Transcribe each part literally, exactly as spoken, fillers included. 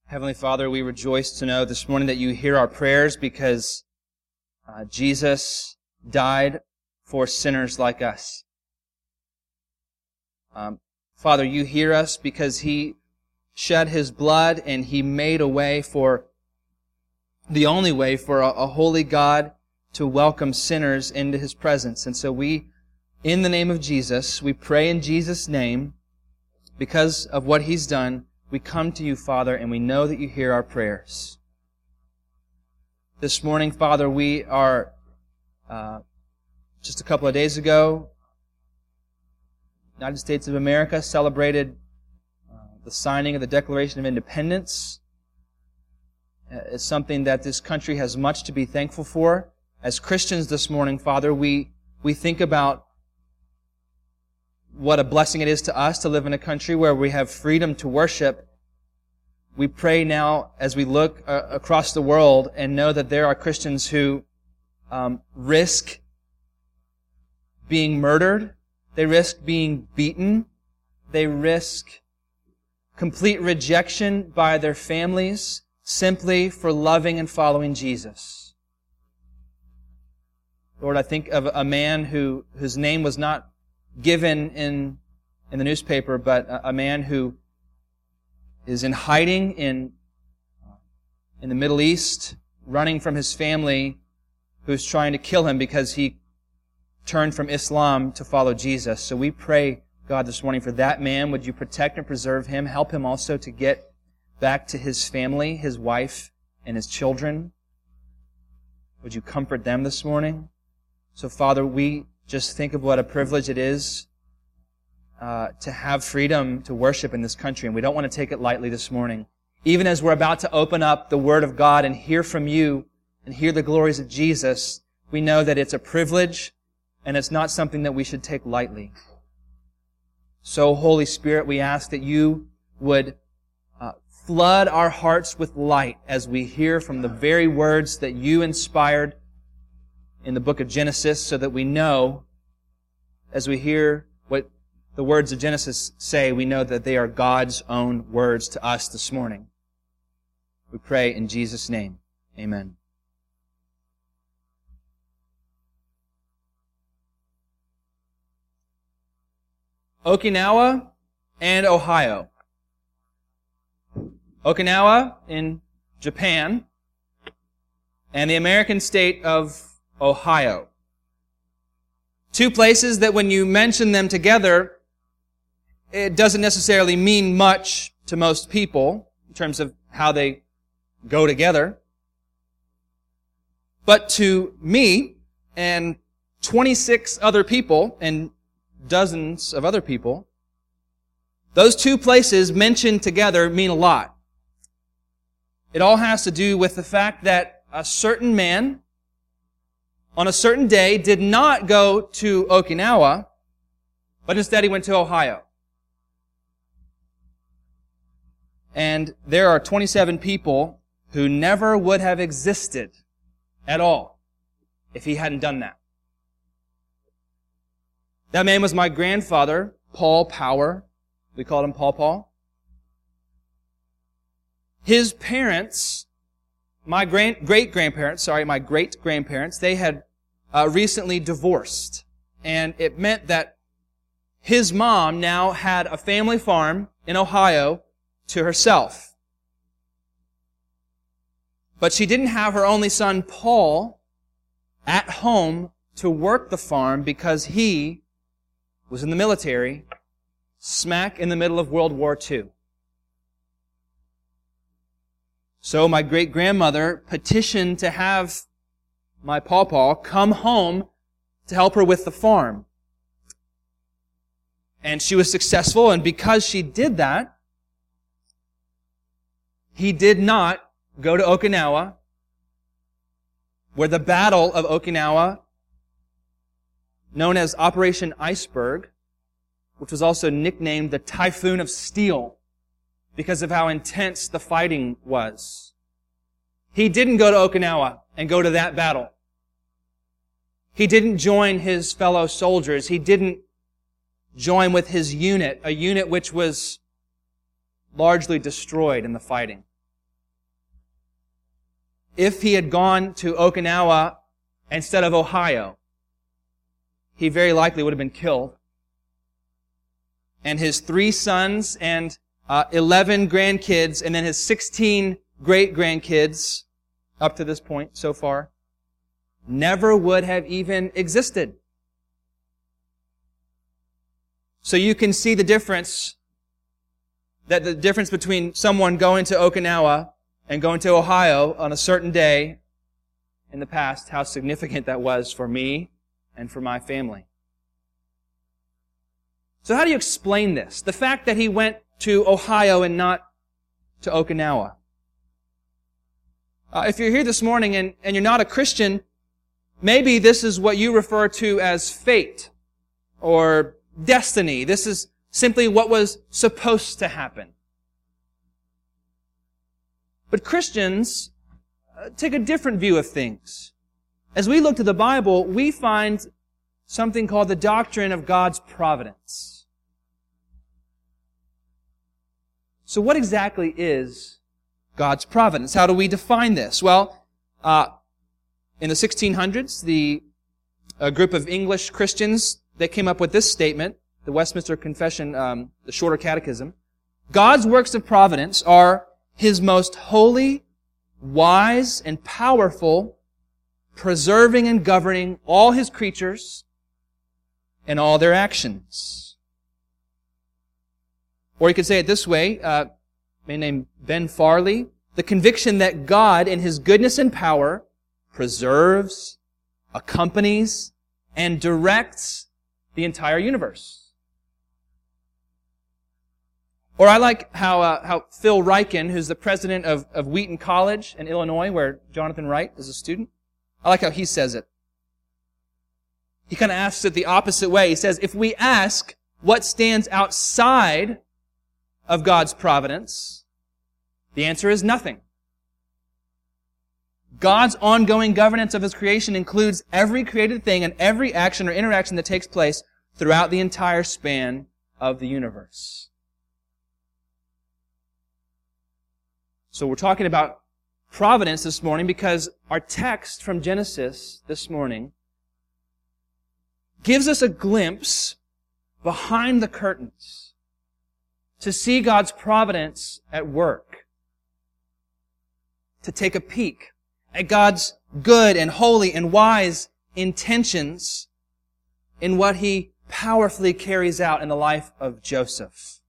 Heavenly Father, we rejoice to know this morning that you hear our prayers because uh, Jesus died for sinners like us. Um, Father, you hear us because He shed His blood and He made a way for, the only way for a, a holy God to welcome sinners into His presence. And so we, in the name of Jesus, we pray in Jesus' name, because of what He's done, we come to you, Father, and we know that you hear our prayers. This morning, Father, we are, uh, just a couple of days ago, United States of America celebrated uh, the signing of the Declaration of Independence. Uh, it's something that this country has much to be thankful for. As Christians this morning, Father, we, we think about what a blessing it is to us to live in a country where we have freedom to worship. We pray now as we look uh, across the world and know that there are Christians who um, risk being murdered. They risk being beaten. They risk complete rejection by their families simply for loving and following Jesus. Lord, I think of a man who whose name was not given in in the newspaper, but a, a man who is in hiding in in the Middle East, running from his family, who's trying to kill him because he turned from Islam to follow Jesus. So we pray, God, this morning for that man. Would you protect and preserve him? Help him also to get back to his family, his wife, and his children. Would you comfort them this morning? So, Father, we just think of what a privilege it is uh, to have freedom to worship in this country, and we don't want to take it lightly this morning. Even as we're about to open up the Word of God and hear from you and hear the glories of Jesus, we know that it's a privilege and it's not something that we should take lightly. So, Holy Spirit, we ask that you would uh, flood our hearts with light as we hear from the very words that you inspired in the book of Genesis, so that we know, as we hear what the words of Genesis say, we know that they are God's own words to us this morning. We pray in Jesus' name. Amen. Okinawa and Ohio. Okinawa in Japan and the American state of Ohio. Two places that when you mention them together, it doesn't necessarily mean much to most people in terms of how they go together. But to me and twenty-six other people and dozens of other people, those two places mentioned together mean a lot. It all has to do with the fact that a certain man on a certain day did not go to Okinawa, but instead he went to Ohio. And there are twenty-seven people who never would have existed at all if he hadn't done that. That man was my grandfather, Paul Power. We called him Paul Paul. His parents, my grand, great-grandparents, sorry, my great-grandparents, they had uh, recently divorced. And it meant that his mom now had a family farm in Ohio to herself. But she didn't have her only son, Paul, at home to work the farm because he was in the military, smack in the middle of World War Two. So my great-grandmother petitioned to have my pawpaw come home to help her with the farm. And she was successful, and because she did that, he did not go to Okinawa, where the Battle of Okinawa, known as Operation Iceberg, which was also nicknamed the Typhoon of Steel because of how intense the fighting was. He didn't go to Okinawa and go to that battle. He didn't join his fellow soldiers. He didn't join with his unit, a unit which was largely destroyed in the fighting. if he had gone to Okinawa instead of Ohio, he very likely would have been killed. And his three sons and uh, eleven grandkids, and then his sixteen great-grandkids, up to this point so far, never would have even existed. So you can see the difference, that the difference between someone going to Okinawa and going to Ohio on a certain day in the past, how significant that was for me and for my family. So how do you explain this? The fact that he went to Ohio and not to Okinawa. Uh, if you're here this morning and, and you're not a Christian, maybe this is what you refer to as fate or destiny. This is simply what was supposed to happen. But Christians uh, take a different view of things. As we look to the Bible, we find something called the doctrine of God's providence. So what exactly is God's providence? How do we define this? Well, uh, in the sixteen hundreds, the a group of English Christians, they came up with this statement, the Westminster Confession, um, the Shorter Catechism. God's works of providence are His most holy, wise, and powerful, preserving and governing all His creatures and all their actions. Or you could say it this way, uh, a man named Ben Farley, the conviction that God, in His goodness and power, preserves, accompanies, and directs the entire universe. Or I like how uh, how Phil Ryken, who's the president of, of Wheaton College in Illinois, where Jonathan Wright is a student, I like how he says it. He kind of asks it the opposite way. He says, if we ask what stands outside of God's providence, the answer is nothing. God's ongoing governance of His creation includes every created thing and every action or interaction that takes place throughout the entire span of the universe. So we're talking about providence this morning because our text from Genesis this morning gives us a glimpse behind the curtains to see God's providence at work, to take a peek at God's good and holy and wise intentions in what He powerfully carries out in the life of Joseph.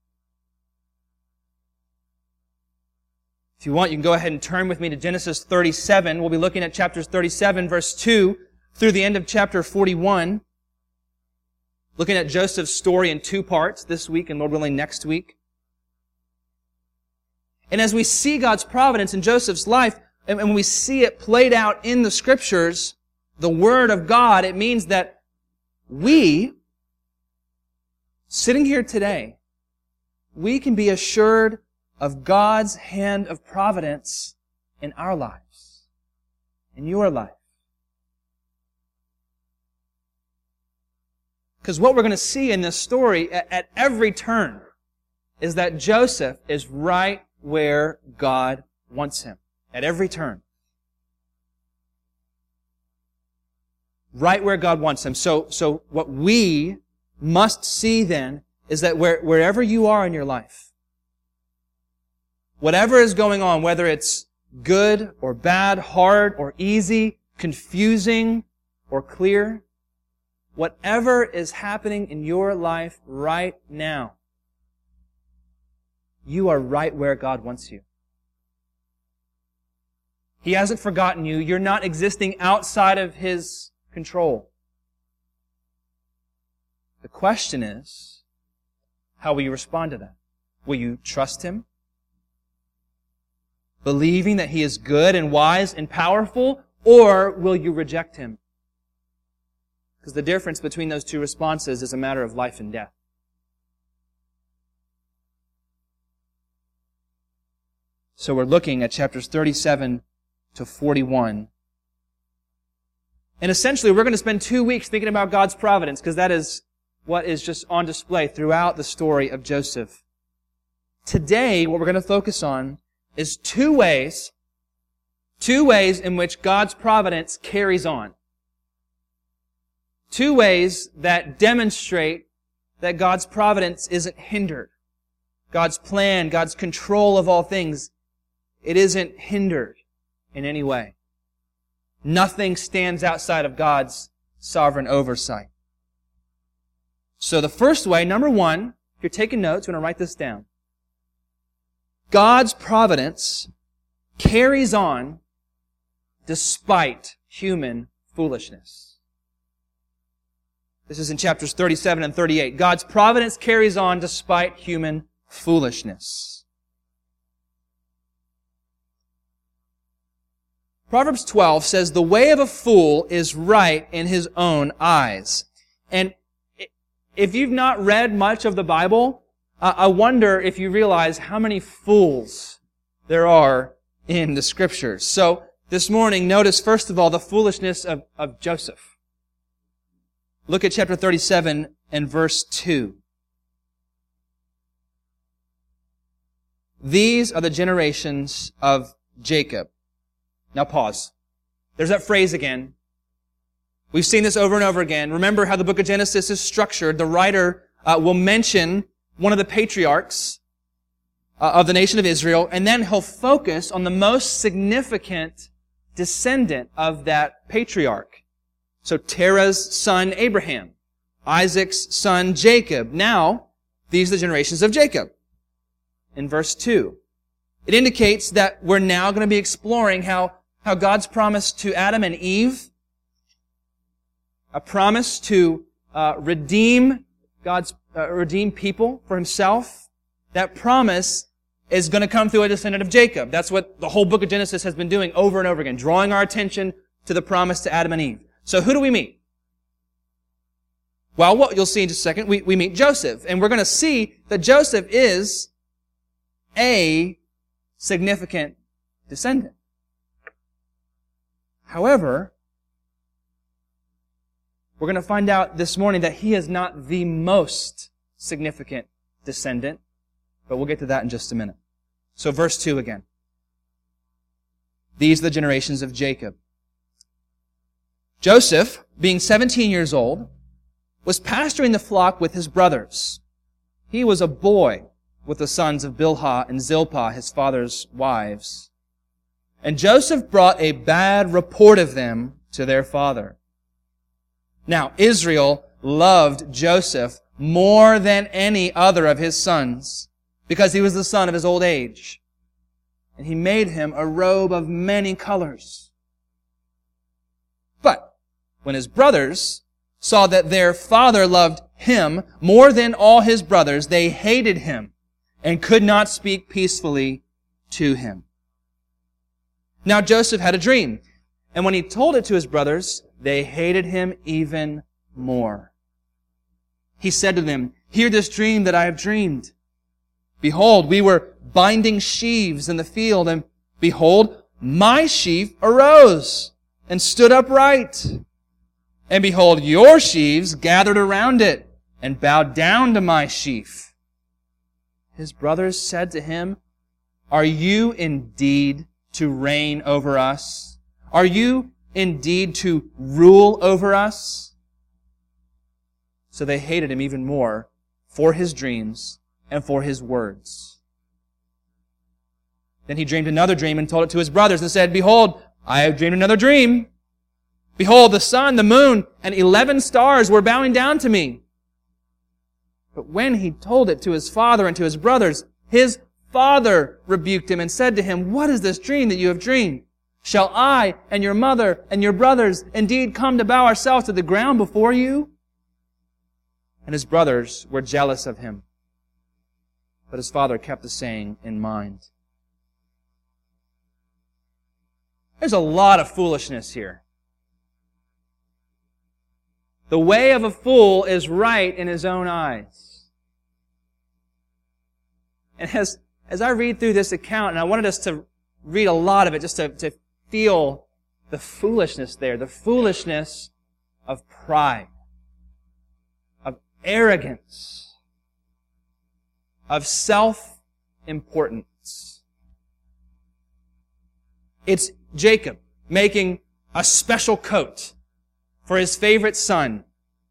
If you want, you can go ahead and turn with me to Genesis thirty-seven. We'll be looking at chapters thirty-seven, verse two, through the end of chapter forty-one. Looking at Joseph's story in two parts this week and Lord willing next week. And as we see God's providence in Joseph's life, and when we see it played out in the Scriptures, the Word of God, it means that we, sitting here today, we can be assured of God's hand of providence in our lives, in your life. Because what we're going to see in this story at, at every turn is that Joseph is right where God wants him. At every turn. Right where God wants him. So, so what we must see then is that where, wherever you are in your life, whatever is going on, whether it's good or bad, hard or easy, confusing or clear, whatever is happening in your life right now, you are right where God wants you. He hasn't forgotten you. You're not existing outside of His control. The question is, how will you respond to that? Will you trust Him? Believing that He is good and wise and powerful? Or will you reject Him? Because the difference between those two responses is a matter of life and death. So we're looking at chapters thirty-seven to forty-one. And essentially, we're going to spend two weeks thinking about God's providence, because that is what is just on display throughout the story of Joseph. Today, what we're going to focus on is two ways Two ways in which God's providence carries on. Two ways that demonstrate that God's providence isn't hindered. God's plan, God's control of all things, it isn't hindered in any way. Nothing stands outside of God's sovereign oversight. So the first way, number one, if you're taking notes, you want to write this down. God's providence carries on despite human foolishness. This is in chapters thirty-seven and thirty-eight. God's providence carries on despite human foolishness. Proverbs twelve says, "The way of a fool is right in his own eyes." And if you've not read much of the Bible, uh, I wonder if you realize how many fools there are in the Scriptures. So this morning, notice first of all the foolishness of, of Joseph. Look at chapter thirty-seven and verse two. These are the generations of Jacob. Now pause. There's that phrase again. We've seen this over and over again. Remember how the book of Genesis is structured. The writer uh, will mention one of the patriarchs uh, of the nation of Israel, and then he'll focus on the most significant descendant of that patriarch. So Terah's son Abraham, Isaac's son Jacob. Now, these are the generations of Jacob. In verse two, it indicates that we're now going to be exploring how, how God's promise to Adam and Eve, a promise to uh, redeem God's uh, redeem people for Himself, that promise is going to come through a descendant of Jacob. That's what the whole book of Genesis has been doing over and over again, drawing our attention to the promise to Adam and Eve. So who do we meet? Well, what you'll see in just a second, we, we meet Joseph. And we're going to see that Joseph is a significant descendant. However, we're going to find out this morning that he is not the most significant descendant, but we'll get to that in just a minute. So verse two again. These are the generations of Jacob. Joseph, being seventeen years old, was pasturing the flock with his brothers. He was a boy with the sons of Bilhah and Zilpah, his father's wives. And Joseph brought a bad report of them to their father. Now, Israel loved Joseph more than any other of his sons, because he was the son of his old age. And he made him a robe of many colors. But when his brothers saw that their father loved him more than all his brothers, they hated him and could not speak peacefully to him. Now Joseph had a dream, and when he told it to his brothers, they hated him even more. He said to them, "Hear this dream that I have dreamed. Behold, we were binding sheaves in the field, and behold, my sheaf arose and stood upright. And behold, your sheaves gathered around it and bowed down to my sheaf." His brothers said to him, "Are you indeed to reign over us? Are you indeed to rule over us?" So they hated him even more for his dreams and for his words. Then he dreamed another dream and told it to his brothers and said, "Behold, I have dreamed another dream. Behold, the sun, the moon, and eleven stars were bowing down to me." But when he told it to his father and to his brothers, his father rebuked him and said to him, "What is this dream that you have dreamed? Shall I and your mother and your brothers indeed come to bow ourselves to the ground before you?" And his brothers were jealous of him. But his father kept the saying in mind. There's a lot of foolishness here. The way of a fool is right in his own eyes. And as, as I read through this account, and I wanted us to read a lot of it just to, to feel the foolishness there, the foolishness of pride, of arrogance, of self-importance. It's Jacob making a special coat for his favorite son.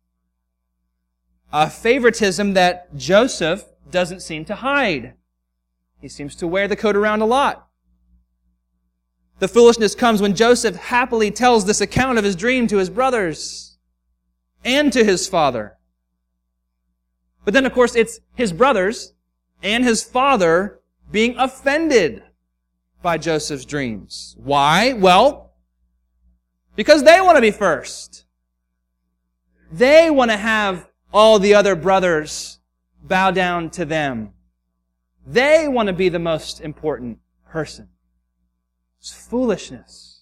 A favoritism that Joseph doesn't seem to hide. He seems to wear the coat around a lot. The foolishness comes when Joseph happily tells this account of his dream to his brothers and to his father. But then, of course, it's his brothers and his father being offended by Joseph's dreams. Why? Well, because they want to be first. They want to have all the other brothers bow down to them. They want to be the most important person. It's foolishness.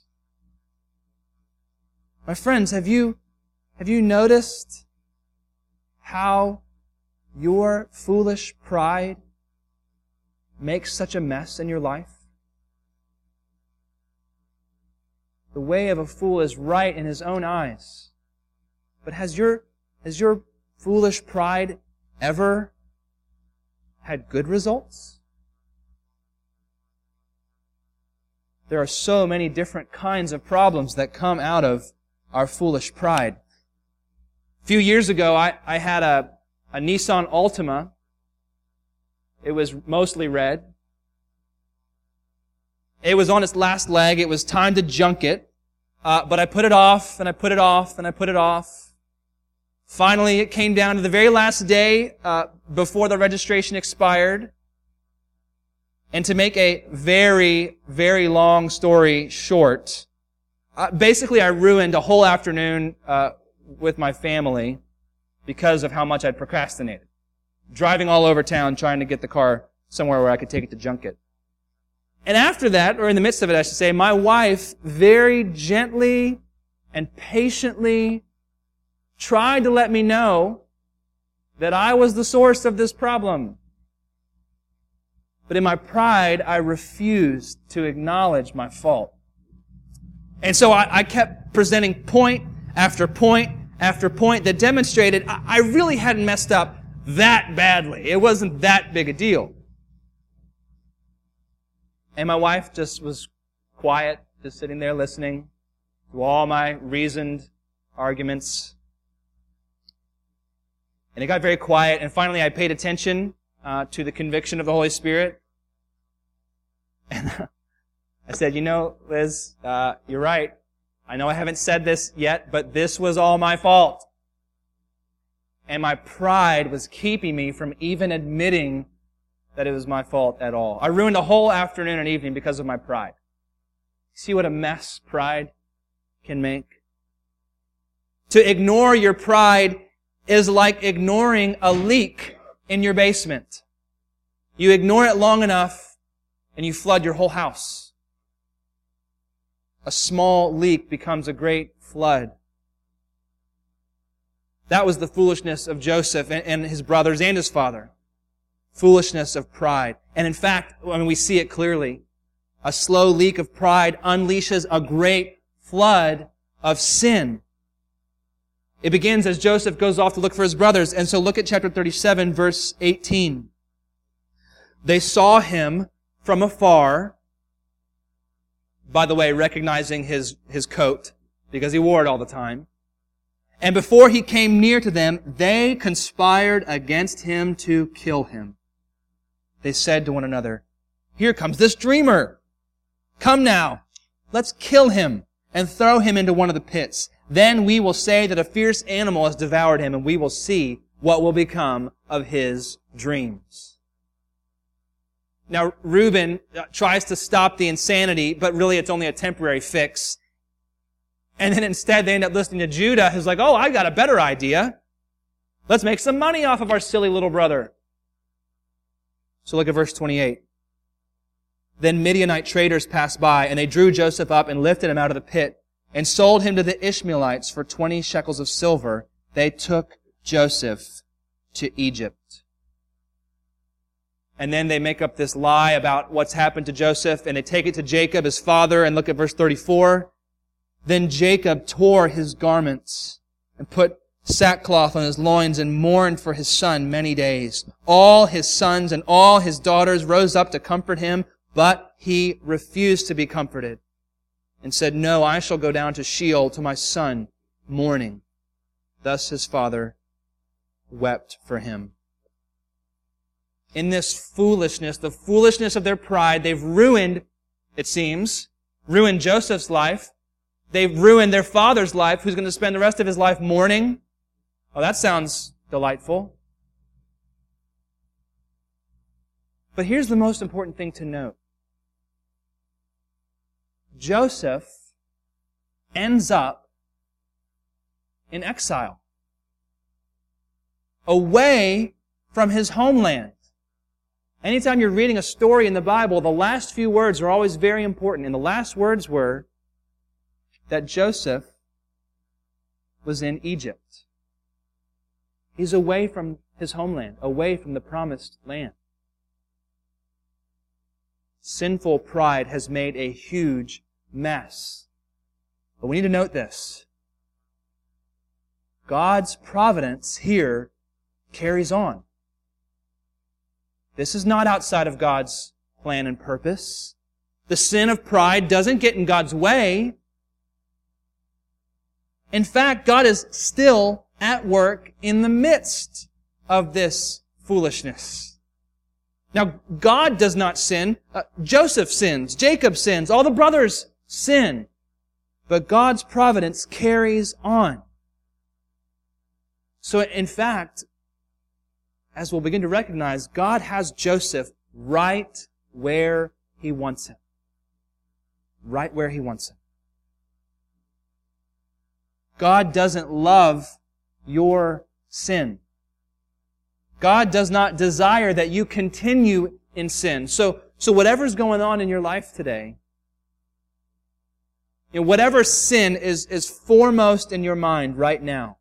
My friends, have you, have you noticed how your foolish pride makes such a mess in your life? The way of a fool is right in his own eyes. But has your, has your foolish pride ever had good results? There are so many different kinds of problems that come out of our foolish pride. A few years ago, I, I had a, a Nissan Altima. It was mostly red. It was on its last leg. It was time to junk it. Uh, but I put it off, and I put it off, and I put it off. Finally, it came down to the very last day uh, before the registration expired. And to make a very, very long story short, uh, basically I ruined a whole afternoon uh, with my family because of how much I'd procrastinated. Driving all over town trying to get the car somewhere where I could take it to junk it. And after that, or in the midst of it I should say, my wife very gently and patiently tried to let me know that I was the source of this problem. But in my pride, I refused to acknowledge my fault. And so I, I kept presenting point after point after point that demonstrated I, I really hadn't messed up that badly. It wasn't that big a deal. And my wife just was quiet, just sitting there listening to all my reasoned arguments. And it got very quiet, and finally I paid attention uh, to the conviction of the Holy Spirit. And I said, you know, Liz, uh, you're right. I know I haven't said this yet, but this was all my fault. And my pride was keeping me from even admitting that it was my fault at all. I ruined a whole afternoon and evening because of my pride. See what a mess pride can make? To ignore your pride is like ignoring a leak in your basement. You ignore it long enough and you flood your whole house. A small leak becomes a great flood. That was the foolishness of Joseph and his brothers and his father. Foolishness of pride. And in fact, I mean, we see it clearly. A slow leak of pride unleashes a great flood of sin. It begins as Joseph goes off to look for his brothers. And so look at chapter thirty-seven, verse eighteen. They saw him from afar, by the way, recognizing his, his coat, because he wore it all the time. And before he came near to them, they conspired against him to kill him. They said to one another, "Here comes this dreamer. Come now, let's kill him and throw him into one of the pits. Then we will say that a fierce animal has devoured him, and we will see what will become of his dreams." Now, Reuben tries to stop the insanity, but really it's only a temporary fix. And then instead they end up listening to Judah, who's like, "Oh, I got a better idea. Let's make some money off of our silly little brother." So look at verse twenty-eight. Then Midianite traders passed by, and they drew Joseph up and lifted him out of the pit and sold him to the Ishmaelites for twenty shekels of silver. They took Joseph to Egypt. And then they make up this lie about what's happened to Joseph, and they take it to Jacob, his father, and look at verse thirty-four. Then Jacob tore his garments and put sackcloth on his loins and mourned for his son many days. All his sons and all his daughters rose up to comfort him, but he refused to be comforted. and said, "No, I shall go down to Sheol to my son, mourning." Thus his father wept for him. In this foolishness, the foolishness of their pride, they've ruined, it seems, ruined Joseph's life. They've ruined their father's life, who's going to spend the rest of his life mourning. Oh, that sounds delightful. But here's the most important thing to note. Joseph ends up in exile, away from his homeland. Anytime you're reading a story in the Bible, the last few words are always very important. And the last words were that Joseph was in Egypt. He's away from his homeland, away from the promised land. Sinful pride has made a huge mess. But we need to note this. God's providence here carries on. This is not outside of God's plan and purpose. The sin of pride doesn't get in God's way. In fact, God is still at work in the midst of this foolishness. Now, God does not sin. Uh, Joseph sins. Jacob sins. All the brothers sin. But God's providence carries on. So, in fact, as we'll begin to recognize, God has Joseph right where He wants him. Right where He wants him. God doesn't love your sin. God does not desire that you continue in sin. So, so whatever's going on in your life today, you know, whatever sin is, is foremost in your mind right now,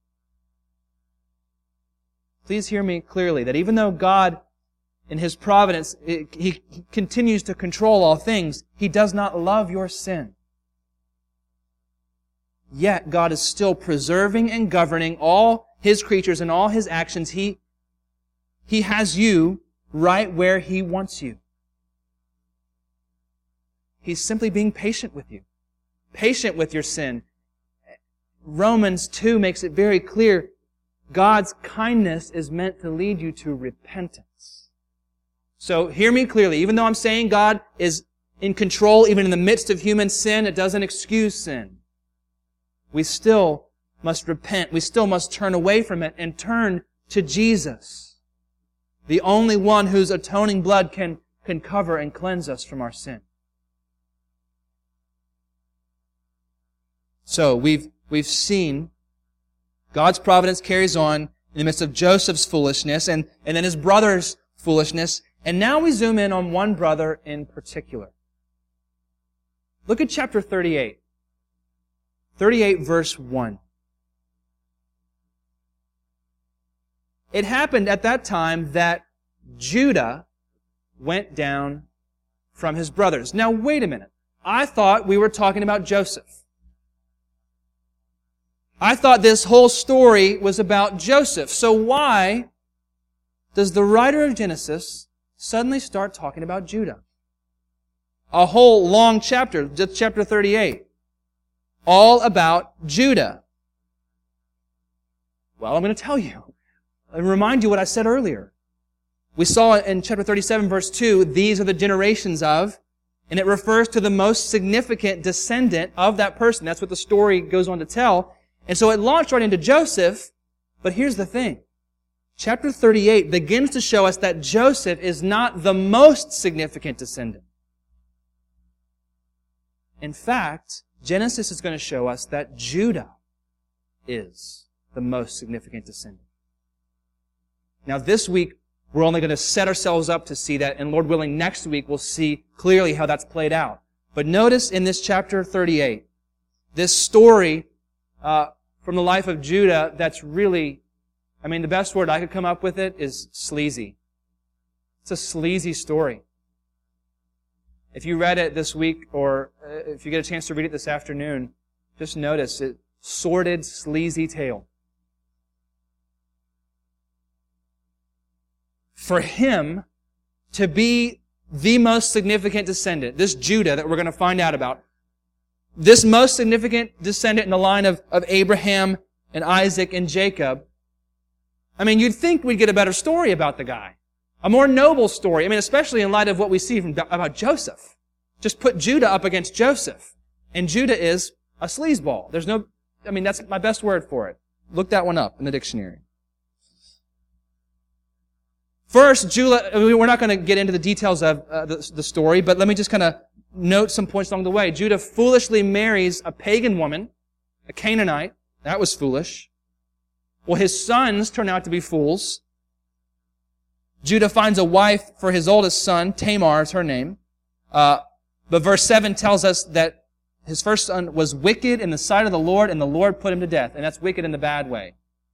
please hear me clearly, that even though God, in His providence, He continues to control all things, He does not love your sin. Yet God is still preserving and governing all His creatures and all His actions. He, He has you right where He wants you. He's simply being patient with you. Patient with your sin. Romans two makes it very clear, God's kindness is meant to lead you to repentance. So hear me clearly. Even though I'm saying God is in control even in the midst of human sin, it doesn't excuse sin. We still must repent. We still must turn away from it and turn to Jesus, the only one whose atoning blood can, can cover and cleanse us from our sin. So we've, we've seen God's providence carries on in the midst of Joseph's foolishness and, and then his brother's foolishness. And now we zoom in on one brother in particular. Look at chapter thirty-eight. thirty-eight verse one. It happened at that time that Judah went down from his brothers. Now wait a minute. I thought we were talking about Joseph. I thought this whole story was about Joseph. So why does the writer of Genesis suddenly start talking about Judah? A whole long chapter, just chapter thirty-eight. All about Judah. Well, I'm going to tell you and remind you what I said earlier. We saw in chapter thirty-seven, verse two, these are the generations of, and it refers to the most significant descendant of that person. That's what the story goes on to tell. And so it launched right into Joseph, but here's the thing. Chapter thirty-eight begins to show us that Joseph is not the most significant descendant. In fact, Genesis is going to show us that Judah is the most significant descendant. Now this week, we're only going to set ourselves up to see that, and Lord willing, next week we'll see clearly how that's played out. But notice in this chapter thirty-eight, this story uh, from the life of Judah that's really, I mean, the best word I could come up with it is sleazy. It's a sleazy story. If you read it this week, or if you get a chance to read it this afternoon, just notice it, sordid, sleazy tale. For him to be the most significant descendant, this Judah that we're going to find out about, this most significant descendant in the line of, of Abraham and Isaac and Jacob, I mean, you'd think we'd get a better story about the guy. A more noble story. I mean, especially in light of what we see from, about Joseph. Just put Judah up against Joseph. And Judah is a sleazeball. There's no, I mean, that's my best word for it. Look that one up in the dictionary. First, Judah, we're not going to get into the details of uh, the, the story, but let me just kind of note some points along the way. Judah foolishly marries a pagan woman, a Canaanite. That was foolish. Well, his sons turn out to be fools. Judah finds a wife for his oldest son. Tamar is her name. Uh, but verse seven tells us that his first son was wicked in the sight of the Lord, and the Lord put him to death. And that's wicked in the bad way.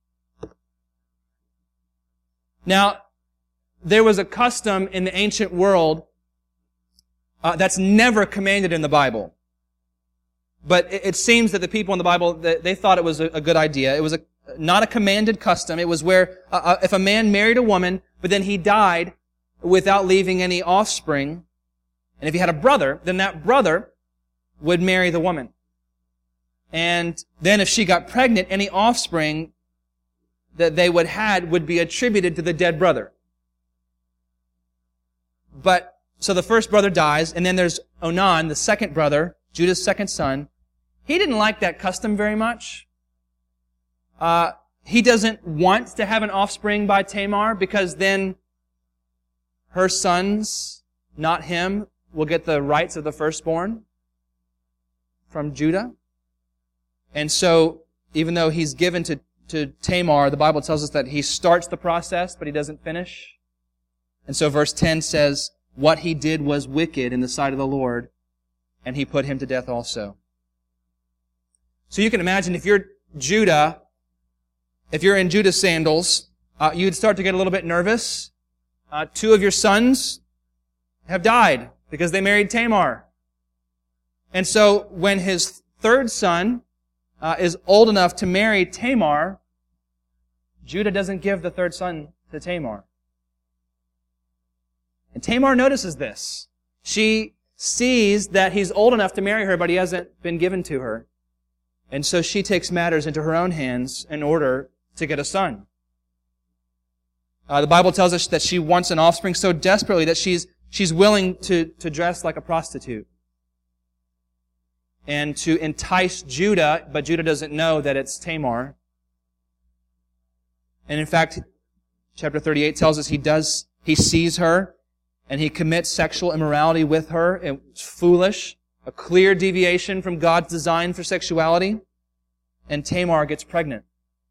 Now, there was a custom in the ancient world uh, that's never commanded in the Bible. But it, it seems that the people in the Bible, they, they thought it was a, a good idea. It was a, not a commanded custom. It was where uh, if a man married a woman, but then he died without leaving any offspring, and if he had a brother, then that brother would marry the woman. And then if she got pregnant, any offspring that they would had would be attributed to the dead brother. But, so the first brother dies, and then there's Onan, the second brother, Judah's second son. He didn't like that custom very much. Uh, he doesn't want to have an offspring by Tamar, because then her sons, not him, will get the rights of the firstborn from Judah. And so, even though he's given to, to Tamar, the Bible tells us that he starts the process, but he doesn't finish. And so verse ten says, what he did was wicked in the sight of the Lord, and he put him to death also. So you can imagine if you're Judah, if you're in Judah's sandals, uh, you'd start to get a little bit nervous. Uh, two of your sons have died because they married Tamar. And so when his third son uh, is old enough to marry Tamar, Judah doesn't give the third son to Tamar. And Tamar notices this. She sees that he's old enough to marry her, but he hasn't been given to her. And so she takes matters into her own hands in order to get a son. Uh, the Bible tells us that she wants an offspring so desperately that she's she's willing to, to dress like a prostitute and to entice Judah, but Judah doesn't know that it's Tamar. And in fact, chapter thirty-eight tells us he does, he sees her and he commits sexual immorality with her. It's foolish, a clear deviation from God's design for sexuality. And Tamar gets pregnant.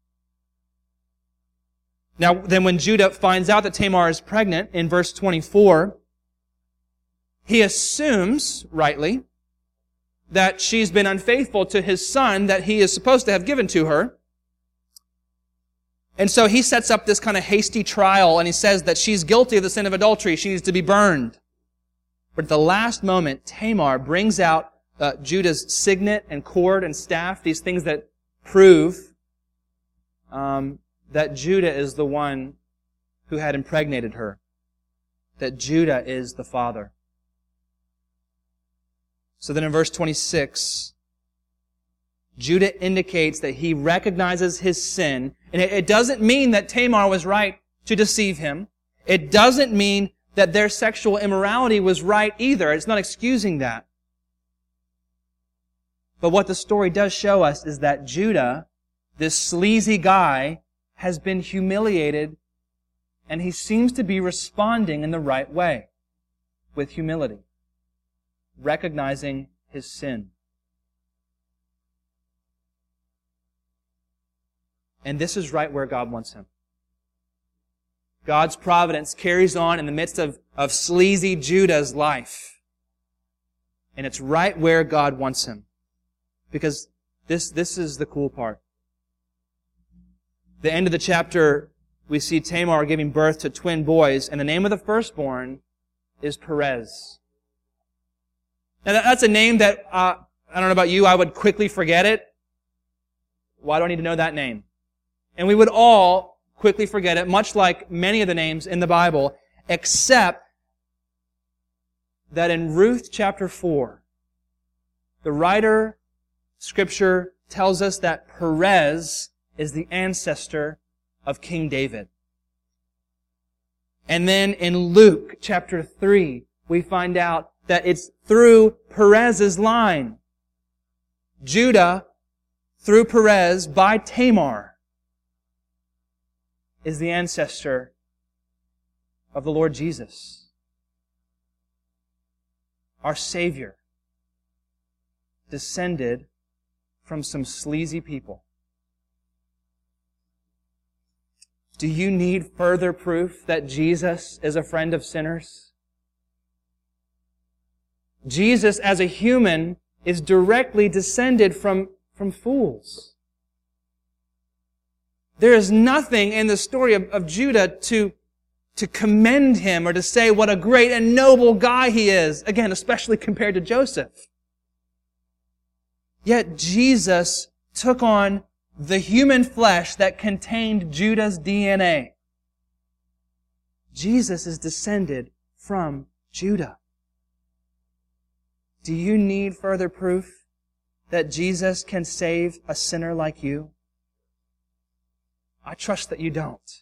Now, then when Judah finds out that Tamar is pregnant, in verse twenty-four, he assumes, rightly, that she's been unfaithful to his son that he is supposed to have given to her. And so he sets up this kind of hasty trial, and he says that she's guilty of the sin of adultery. She needs to be burned. But at the last moment, Tamar brings out uh, Judah's signet and cord and staff, these things that prove um, that Judah is the one who had impregnated her. That Judah is the father. So then in verse twenty-six, Judah indicates that he recognizes his sin. And it, it doesn't mean that Tamar was right to deceive him. It doesn't mean that their sexual immorality was right either. It's not excusing that. But what the story does show us is that Judah, this sleazy guy, has been humiliated, and he seems to be responding in the right way, with humility, recognizing his sin. And this is right where God wants him. God's providence carries on in the midst of, of sleazy Judah's life. And it's right where God wants him. Because this, this is the cool part. The end of the chapter, we see Tamar giving birth to twin boys, and the name of the firstborn is Perez. Now that's a name that, uh, I don't know about you, I would quickly forget it. Why do I need to know that name? And we would all quickly forget it, much like many of the names in the Bible, except that in Ruth chapter four, the writer Scripture tells us that Perez is the ancestor of King David. And then in Luke chapter three, we find out that it's through Perez's line. Judah, through Perez, by Tamar, is the ancestor of the Lord Jesus. Our Savior descended from some sleazy people. Do you need further proof that Jesus is a friend of sinners? Jesus, as a human, is directly descended from, from fools. There is nothing in the story of, of Judah to, to commend him or to say what a great and noble guy he is. Again, especially compared to Joseph. Yet Jesus took on the human flesh that contained Judah's D N A. Jesus is descended from Judah. Do you need further proof that Jesus can save a sinner like you? I trust that you don't.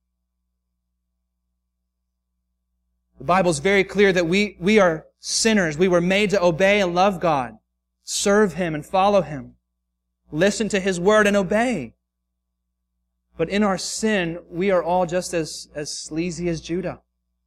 The Bible is very clear that we, we are sinners. We were made to obey and love God, serve Him and follow Him, listen to His Word and obey. But in our sin, we are all just as, as sleazy as Judah.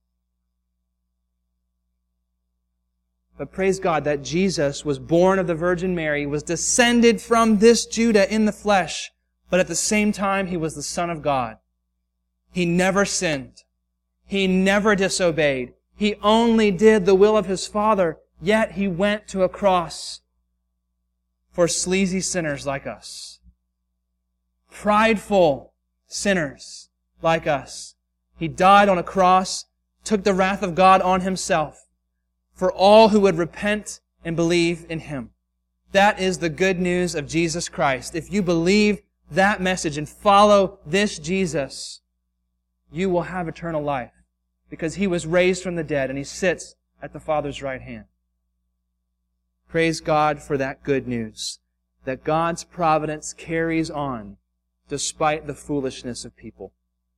But praise God that Jesus was born of the Virgin Mary, was descended from this Judah in the flesh, but at the same time, He was the Son of God. He never sinned. He never disobeyed. He only did the will of His Father, yet He went to a cross for sleazy sinners like us. Prideful sinners like us. He died on a cross, took the wrath of God on Himself for all who would repent and believe in Him. That is the good news of Jesus Christ. If you believe that message and follow this Jesus, you will have eternal life because He was raised from the dead and He sits at the Father's right hand. Praise God for that good news, that God's providence carries on despite the foolishness of people.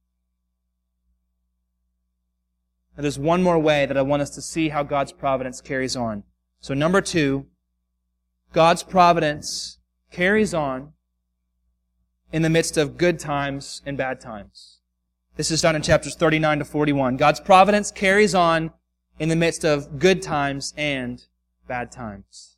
Now, there's one more way that I want us to see how God's providence carries on. So number two, God's providence carries on in the midst of good times and bad times. This is found in chapters thirty-nine to forty-one. God's providence carries on in the midst of good times and bad times.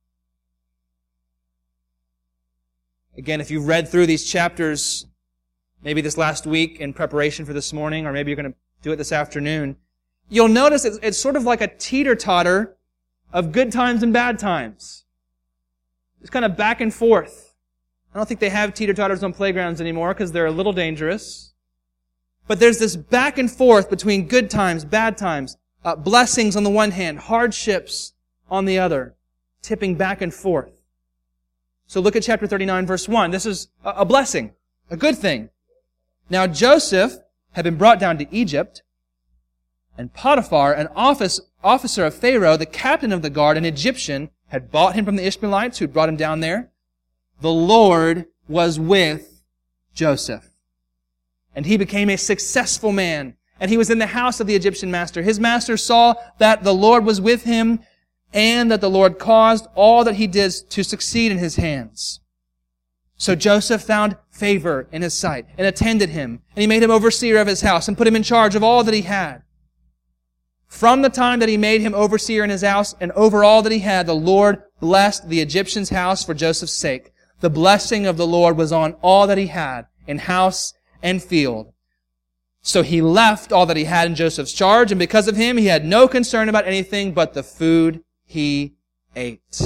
Again, if you've read through these chapters, maybe this last week in preparation for this morning, or maybe you're going to do it this afternoon, you'll notice it's, it's sort of like a teeter-totter of good times and bad times. It's kind of back and forth. I don't think they have teeter-totters on playgrounds anymore because they're a little dangerous. But there's this back and forth between good times, bad times, uh, blessings on the one hand, hardships on the other, tipping back and forth. So look at chapter thirty-nine, verse one. This is a, a blessing, a good thing. Now Joseph had been brought down to Egypt, and Potiphar, an office, officer of Pharaoh, the captain of the guard, an Egyptian, had bought him from the Ishmaelites who had brought him down there. The Lord was with Joseph, and he became a successful man. And he was in the house of the Egyptian master. His master saw that the Lord was with him and that the Lord caused all that he did to succeed in his hands. So Joseph found favor in his sight and attended him, and he made him overseer of his house and put him in charge of all that he had. From the time that he made him overseer in his house and over all that he had, the Lord blessed the Egyptian's house for Joseph's sake. The blessing of the Lord was on all that he had in house and field. So he left all that he had in Joseph's charge, and because of him, he had no concern about anything but the food he ate.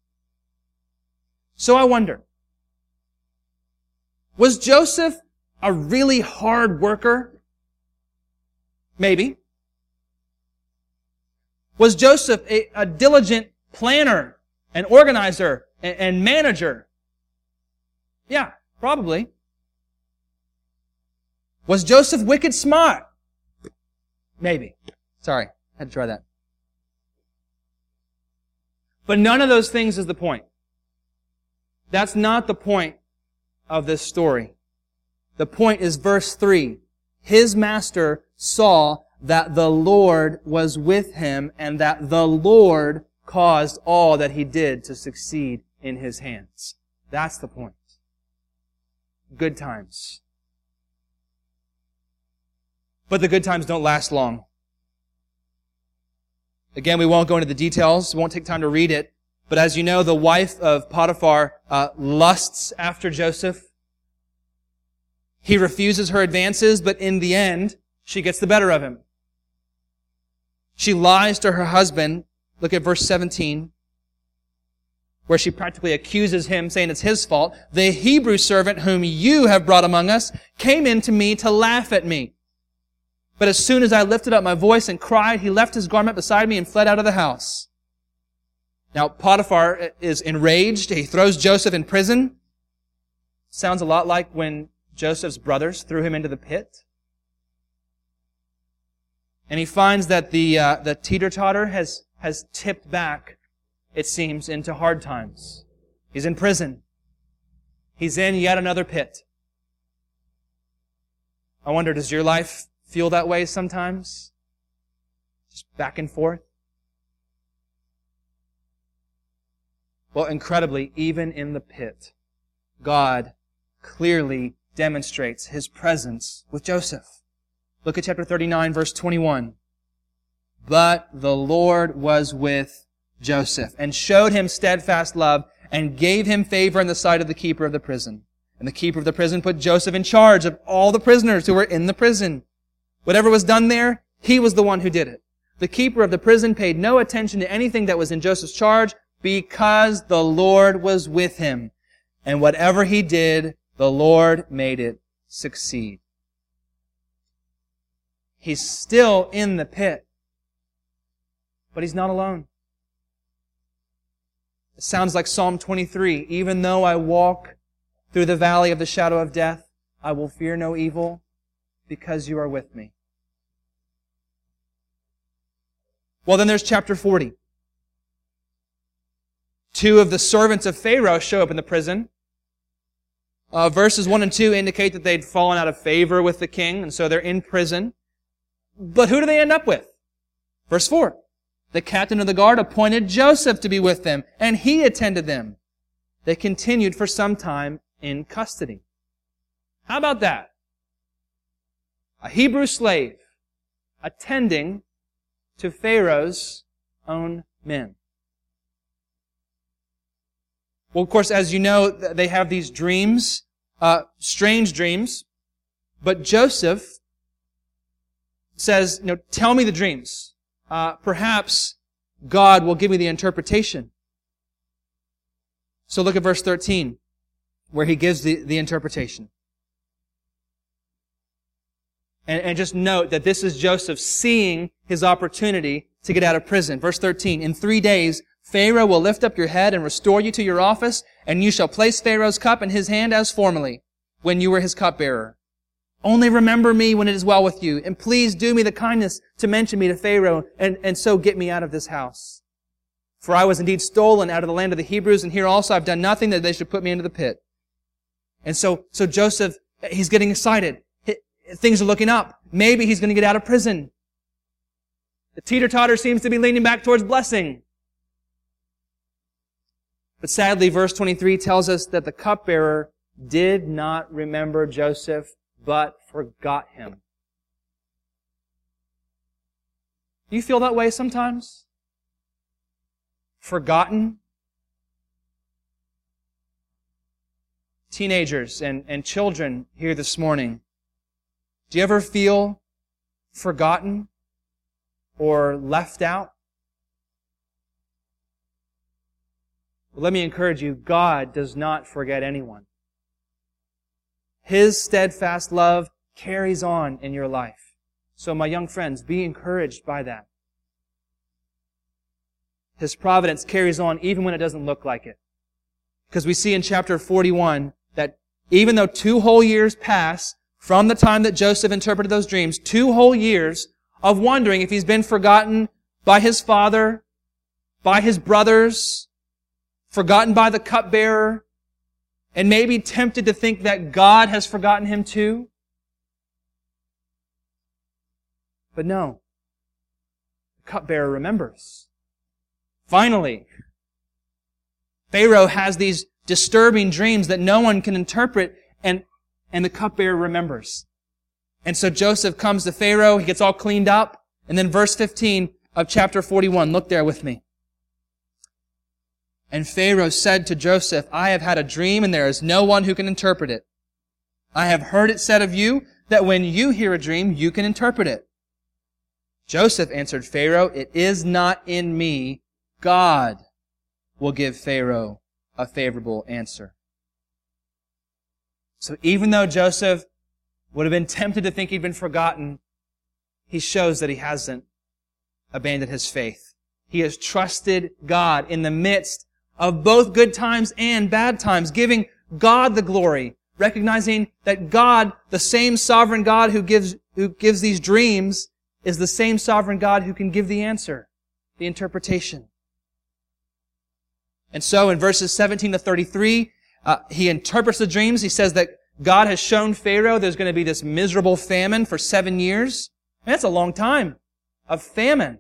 So I wonder, was Joseph a really hard worker? Maybe. Was Joseph a, a diligent planner and organizer and, and manager? Yeah, probably. Was Joseph wicked smart? Maybe. Sorry, had to try that. But none of those things is the point. That's not the point of this story. The point is verse three. His master saw that the Lord was with him and that the Lord caused all that he did to succeed in his hands. That's the point. Good times. But the good times don't last long. Again, we won't go into the details. We won't take time to read it. But as you know, the wife of Potiphar uh, lusts after Joseph. He refuses her advances, but in the end, she gets the better of him. She lies to her husband. Look at verse seventeen, where she practically accuses him, saying it's his fault. The Hebrew servant whom you have brought among us came in to me to laugh at me. But as soon as I lifted up my voice and cried, he left his garment beside me and fled out of the house. Now, Potiphar is enraged. He throws Joseph in prison. Sounds a lot like when Joseph's brothers threw him into the pit. And he finds that the uh, the teeter-totter has, has tipped back, it seems, into hard times. He's in prison. He's in yet another pit. I wonder, does your life feel that way sometimes? Just back and forth? Well, incredibly, even in the pit, God clearly demonstrates His presence with Joseph. Look at chapter thirty-nine, verse twenty-one. But the Lord was with Joseph and showed him steadfast love and gave him favor in the sight of the keeper of the prison. And the keeper of the prison put Joseph in charge of all the prisoners who were in the prison. Whatever was done there, he was the one who did it. The keeper of the prison paid no attention to anything that was in Joseph's charge because the Lord was with him. And whatever he did, the Lord made it succeed. He's still in the pit, but he's not alone. It sounds like Psalm twenty-three. Even though I walk through the valley of the shadow of death, I will fear no evil because you are with me. Well, then there's chapter forty. Two of the servants of Pharaoh show up in the prison. Uh, verses one and two indicate that they'd fallen out of favor with the king, and so they're in prison. But who do they end up with? Verse four. The captain of the guard appointed Joseph to be with them, and he attended them. They continued for some time in custody. How about that? A Hebrew slave attending to Pharaoh's own men. Well, of course, as you know, they have these dreams, uh, strange dreams, but Joseph says, you know, tell me the dreams. Uh, perhaps God will give me the interpretation. So look at verse thirteen, where he gives the, the interpretation. And, and just note that this is Joseph seeing his opportunity to get out of prison. Verse thirteen, in three days, Pharaoh will lift up your head and restore you to your office, and you shall place Pharaoh's cup in his hand as formerly, when you were his cupbearer. Only remember me when it is well with you, and please do me the kindness to mention me to Pharaoh, and, and so get me out of this house. For I was indeed stolen out of the land of the Hebrews, and here also I've done nothing that they should put me into the pit. And so, so Joseph, he's getting excited. Things are looking up. Maybe he's going to get out of prison. The teeter-totter seems to be leaning back towards blessing. But sadly, verse twenty-three tells us that the cupbearer did not remember Joseph, but forgot him. Do you feel that way sometimes? Forgotten? Teenagers and, and children here this morning, do you ever feel forgotten or left out? Well, let me encourage you, God does not forget anyone. His steadfast love carries on in your life. So my young friends, be encouraged by that. His providence carries on even when it doesn't look like it. Because we see in chapter forty-one that even though two whole years pass from the time that Joseph interpreted those dreams, two whole years of wondering if he's been forgotten by his father, by his brothers, forgotten by the cupbearer, and maybe tempted to think that God has forgotten him too. But no, the cupbearer remembers. Finally, Pharaoh has these disturbing dreams that no one can interpret, and, and the cupbearer remembers. And so Joseph comes to Pharaoh, he gets all cleaned up, and then verse fifteen of chapter forty-one, look there with me. And Pharaoh said to Joseph, I have had a dream, and there is no one who can interpret it. I have heard it said of you that when you hear a dream, you can interpret it. Joseph answered Pharaoh, it is not in me. God will give Pharaoh a favorable answer. So even though Joseph would have been tempted to think he'd been forgotten, he shows that he hasn't abandoned his faith. He has trusted God in the midst of both good times and bad times, giving God the glory, recognizing that God, the same sovereign God who gives, who gives these dreams, is the same sovereign God who can give the answer, the interpretation. And so in verses seventeen to thirty-three, uh, he interprets the dreams. He says that God has shown Pharaoh there's going to be this miserable famine for seven years. And that's a long time of famine.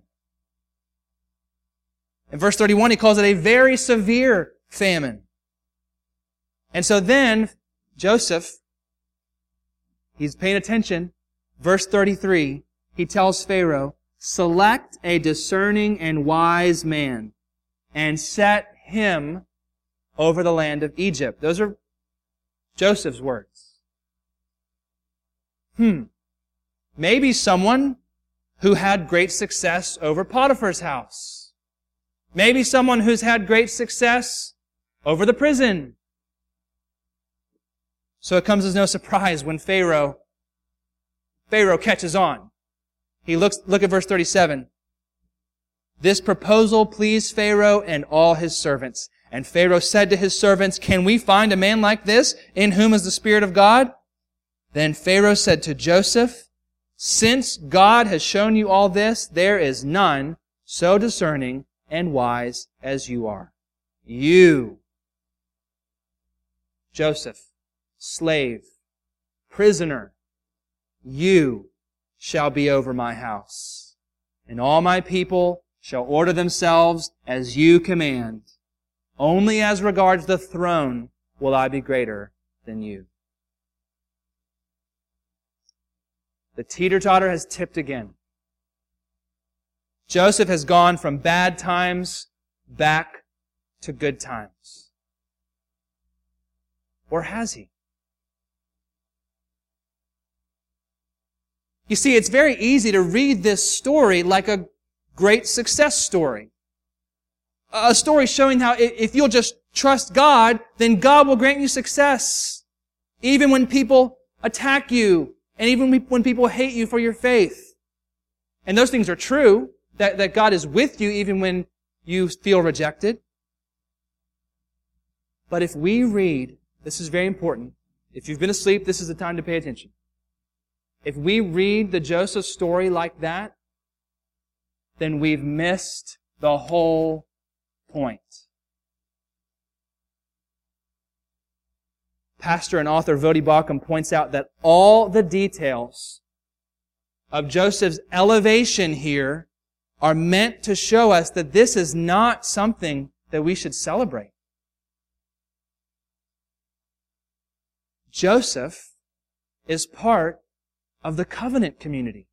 In verse thirty-one, he calls it a very severe famine. And so then, Joseph, he's paying attention. Verse thirty-three, he tells Pharaoh, select a discerning and wise man and set him over the land of Egypt. Those are Joseph's words. Hmm. Maybe someone who had great success over Potiphar's house. Maybe someone who's had great success over the prison. So it comes as no surprise when Pharaoh, Pharaoh catches on. He looks, look at verse thirty-seven. This proposal pleased Pharaoh and all his servants. And Pharaoh said to his servants, can we find a man like this in whom is the Spirit of God? Then Pharaoh said to Joseph, since God has shown you all this, there is none so discerning and wise as you are. You, Joseph, slave, prisoner, you shall be over my house, and all my people shall order themselves as you command. Only as regards the throne will I be greater than you. The teeter-totter has tipped again. Joseph has gone from bad times back to good times. Or has he? You see, it's very easy to read this story like a great success story. A story showing how if you'll just trust God, then God will grant you success. Even when people attack you, and even when people hate you for your faith. And those things are true, that, that God is with you even when you feel rejected. But if we read, this is very important, if you've been asleep, this is the time to pay attention. If we read the Joseph story like that, then we've missed the whole point. Pastor and author Voddie Baucham points out that all the details of Joseph's elevation here are meant to show us that this is not something that we should celebrate. Joseph is part of the covenant community.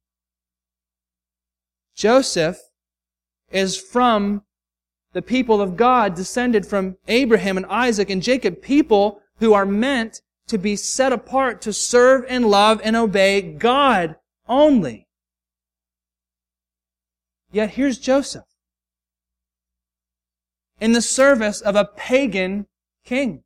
Joseph is from the people of God, descended from Abraham and Isaac and Jacob, people who are meant to be set apart to serve and love and obey God only. Yet here's Joseph in the service of a pagan king.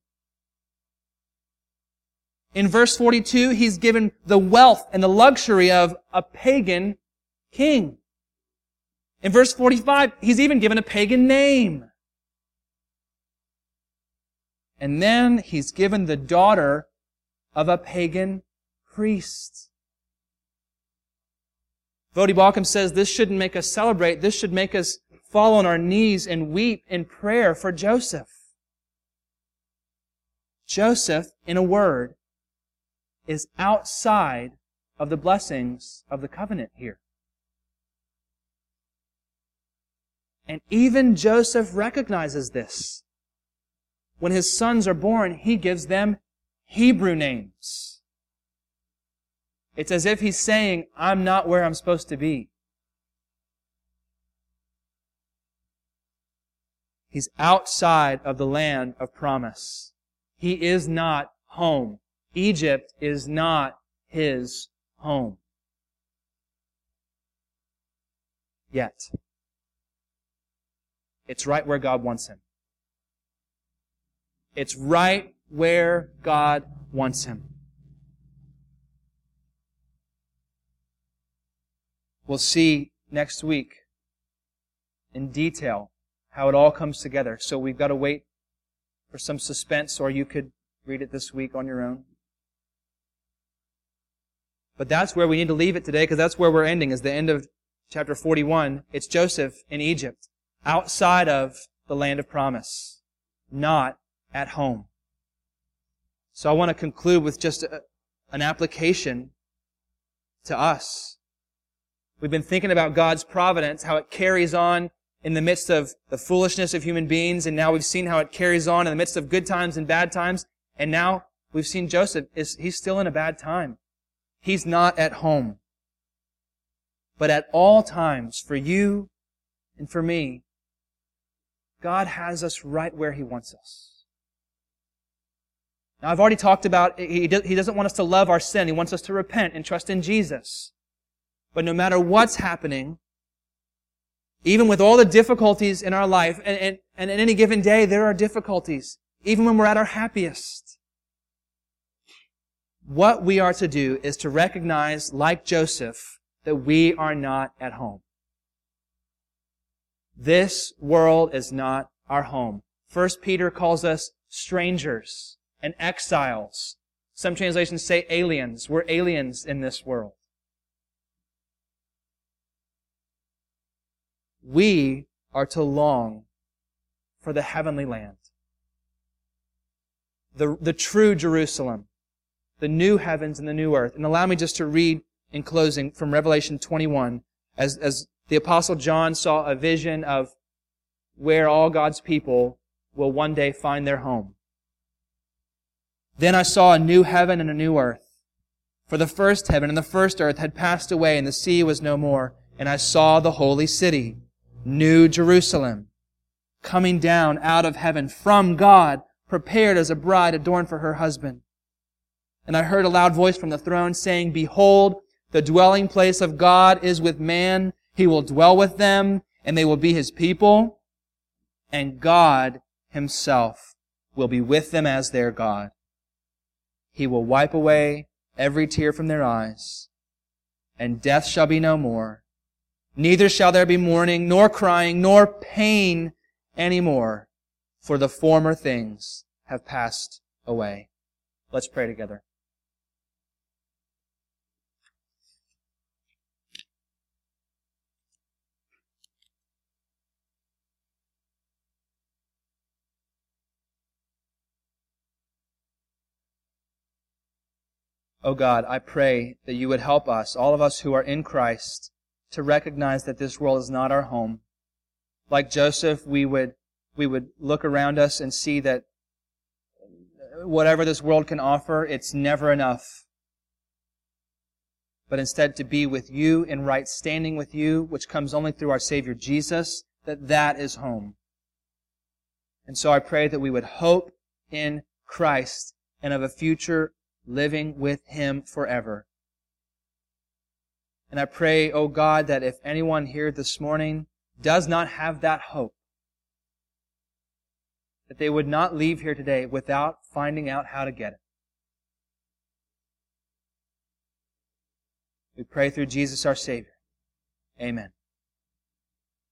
In verse forty-two, he's given the wealth and the luxury of a pagan king. In verse forty-five, he's even given a pagan name. And then he's given the daughter of a pagan priest. Voddie Baucham says this shouldn't make us celebrate. This should make us fall on our knees and weep in prayer for Joseph. Joseph, in a word, is outside of the blessings of the covenant here. And even Joseph recognizes this. When his sons are born, he gives them Hebrew names. It's as if he's saying, I'm not where I'm supposed to be. He's outside of the land of promise. He is not home. Egypt is not his home. Yet. It's right where God wants him. It's right where God wants him. We'll see next week in detail how it all comes together. So we've got to wait for some suspense, or you could read it this week on your own. But that's where we need to leave it today, because that's where we're ending, is the end of chapter forty-one. It's Joseph in Egypt, outside of the land of promise, not at home. So I want to conclude with just a, an application to us. We've been thinking about God's providence, how it carries on in the midst of the foolishness of human beings, and now we've seen how it carries on in the midst of good times and bad times, and now we've seen Joseph, is he's still in a bad time. He's not at home. But at all times, for you and for me, God has us right where He wants us. Now, I've already talked about, He doesn't want us to love our sin. He wants us to repent and trust in Jesus. But no matter what's happening, even with all the difficulties in our life, and, and, and at any given day, there are difficulties, even when we're at our happiest. What we are to do is to recognize, like Joseph, that we are not at home. This world is not our home. First Peter calls us strangers and exiles. Some translations say aliens. We're aliens in this world. We are to long for the heavenly land, the, the true Jerusalem, the new heavens and the new earth. And allow me just to read in closing from Revelation twenty-one, as, as the Apostle John saw a vision of where all God's people will one day find their home. Then I saw a new heaven and a new earth. For the first heaven and the first earth had passed away, and the sea was no more. And I saw the holy city, New Jerusalem, coming down out of heaven from God, prepared as a bride adorned for her husband. And I heard a loud voice from the throne saying, Behold, the dwelling place of God is with man. He will dwell with them, and they will be His people. And God Himself will be with them as their God. He will wipe away every tear from their eyes, and death shall be no more. Neither shall there be mourning, nor crying, nor pain any more, for the former things have passed away. Let's pray together. Oh God, I pray that You would help us, all of us who are in Christ, to recognize that this world is not our home. Like Joseph, we would we would look around us and see that whatever this world can offer, it's never enough. But instead to be with You, in right standing with You, which comes only through our Savior Jesus, that that is home. And so I pray that we would hope in Christ and of a future living with Him forever. And I pray, oh God, that if anyone here this morning does not have that hope, that they would not leave here today without finding out how to get it. We pray through Jesus our Savior. Amen.